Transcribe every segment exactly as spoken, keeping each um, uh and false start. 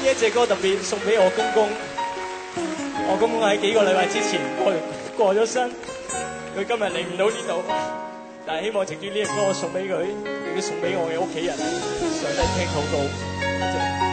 呢一隻歌特別送俾我公公，我公公喺幾個禮拜之前過過咗身，佢今日嚟唔到呢度，但係希望藉住呢隻歌送俾佢，亦都送俾我嘅屋企人，上帝聽禱告，多謝。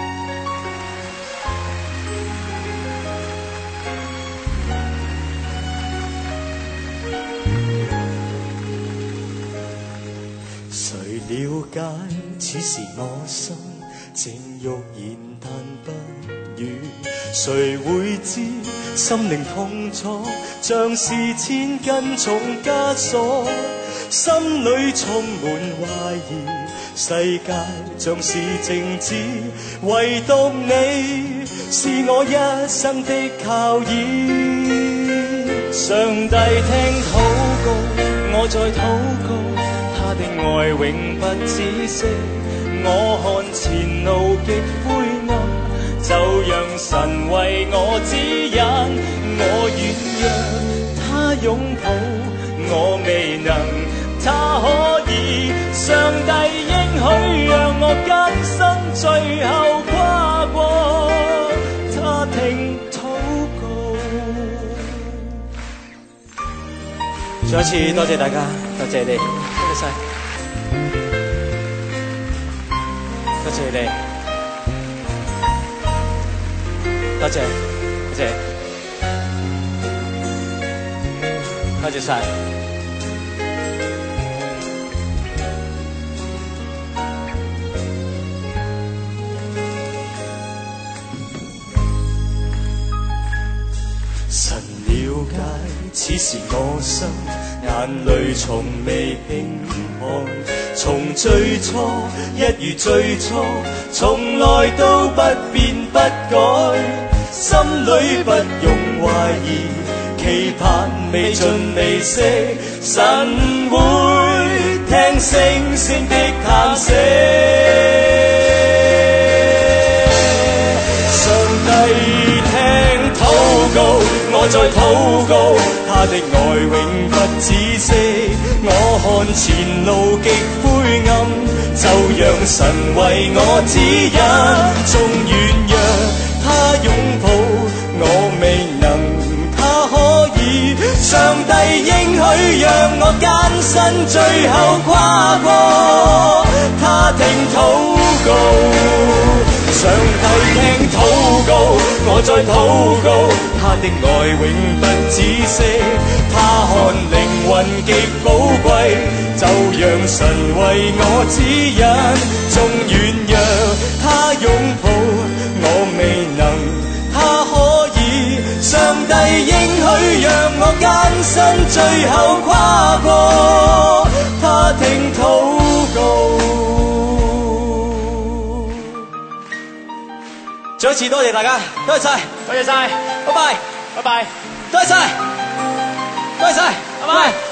誰了解此時我心正欲言但不語，誰會知心靈痛楚像是千斤重枷鎖，心裏充滿懷疑，世界像是靜止，唯獨你是我一生的靠倚。上帝聽禱告，我在禱告，他的愛永不止息。我看前路極灰暗，就讓神為我指引。我軟弱，他擁抱，我未能，他可以。上帝應許讓我今生最後跨過，他聽禱告。再一次多謝大家，多謝你，多謝晒。多謝你哋，多謝，多謝，多謝晒。神了解此時我心，眼淚從未輕看，從最初一如最初，從來都不變不改，心裏不用懷疑，期盼未盡未息，神會聽星星的嘆息。上帝聽禱告，我在禱告，他的愛永不止息。我看前路極灰暗，就讓神為我指引。縱軟弱，他擁抱，我未能，他可以。上帝應許讓我艱辛最後跨過，他聽禱告。上帝聽禱告，我在禱告，他的愛永不止息。他看靈魂極寶貴，就讓神為我指引。縱軟弱，他擁抱，我未能，他可以。上帝應許讓我艱辛最後跨過，他聽禱告。再一次多謝大家，多謝晒，多謝晒，拜拜，拜拜，多謝晒，多謝晒，拜拜。